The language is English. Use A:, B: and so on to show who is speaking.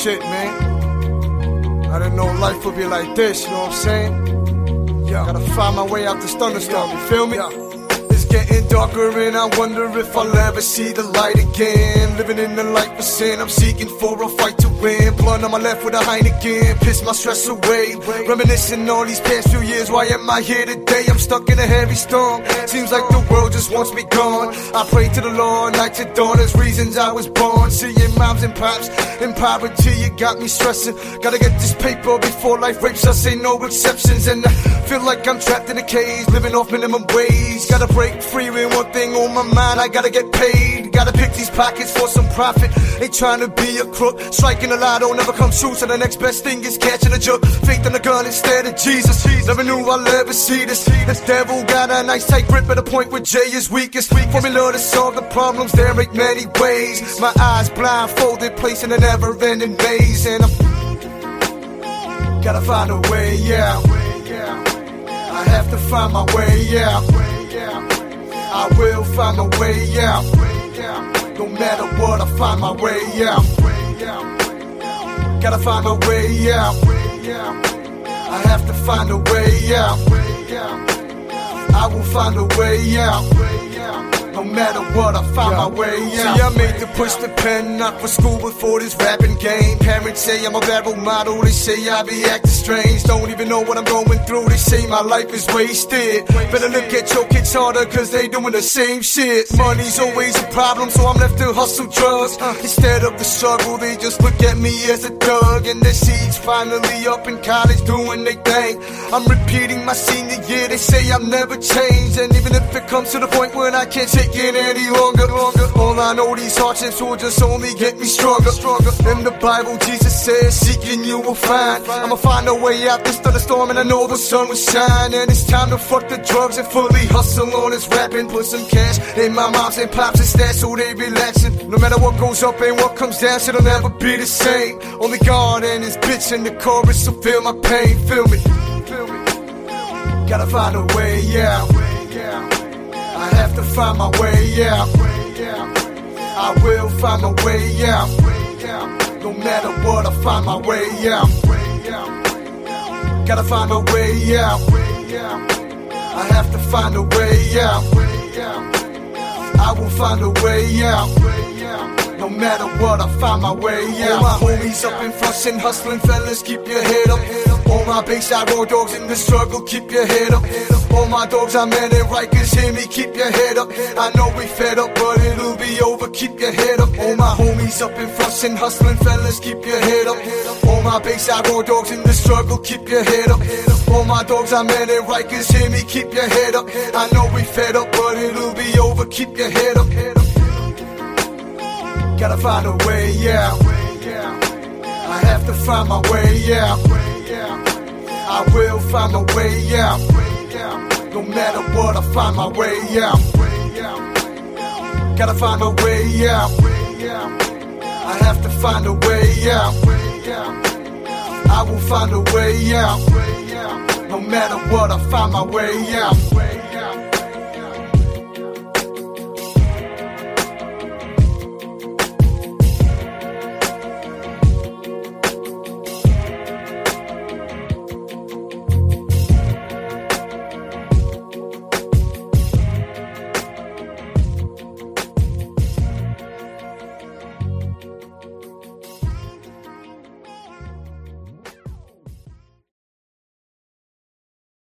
A: shit, man. I didn't know life would be like this, you know what I'm saying? Yeah, gotta find my way out this thunderstorm, you feel me? It's getting darker and I wonder if I'll ever see the light again. Living in the life of sin, I'm seeking for a fight to win. Blunt on my left with a Heineken, piss my stress away. Reminiscing all these past few years, why am I here today? I'm stuck in a heavy storm, seems like the world just wants me gone. I pray to the Lord, night to dawn, there's reasons I was born. Seeing moms and pops in poverty, it got me stressing. Gotta get this paper before life rapes us, ain't no exceptions. And I feel like I'm trapped in a cage, living off minimum wage. Gotta break free with one thing on my mind, I gotta get paid. Gotta pick these pockets for some profit, ain't trying to be a crook. Striking a lotto never comes true, so the next best thing is catching a joke. Faith in the gun instead of Jesus, never knew I'll ever see this. The devil got a nice tight grip at a point where J is weakest. Formula to solve the problems, there ain't many ways. My eyes blindfolded, placed in a never-ending maze. And I'm gotta find a way out. I have to find my way out. I will find a way out. No matter what, I find my way out. Gotta find a way out. I have to find a way out. I will find a way out. No matter what, I find my way out. See, I made the push the pen, not for school but for this rapping game. Parents say I'm a bad role model, they say I be acting strange. Don't even know what I'm going through, they say my life is wasted. Better look at your kids harder, cause they doing the same shit. Money's always a problem, so I'm left to hustle drugs. Instead of the struggle, they just look at me as a thug. And their seeds finally up in college doing their thing. I'm repeating my senior year, they say I'll never change. And even if it comes to the point when I can't take it any longer, all I know, these hardships will just only get me stronger. In the Bible, Jesus says, seeking you will find. I'ma find a way out this thunderstorm, and I know the sun will shine. And it's time to fuck the drugs and fully hustle on this rapping. Put some cash in my mom's and pops and stash so they relaxing. No matter what goes up and what comes down, shit'll never be the same. Only God and his bitch in the chorus, so feel my pain, feel me. Gotta find a way out. I have to find my way out. I will find my way out. No matter what, I find my way out. Gotta find a way out. I have to find a way out. I will find a way out. No matter what, I find my way out. All my homies up in front and hustling, fellas, keep your head up. All my Bayside road dogs in the struggle, keep your head up. All my dogs are men and Rikers, hear me, keep your head up. I know we fed up, but it'll be over, keep your head up. All my homies up in front and hustling, fellas, keep your head up. All my Bayside road dogs in the struggle, keep your head up. All my dogs are men and Rikers, hear me, keep your head up. I know we fed up, but it'll be over, keep your head up. Gotta find a way out. I have to find my way out. I will find my way out. No matter what, I find my way out. Gotta find a way out. I have to find a way out. I will find a way out. No matter what, I find my way out.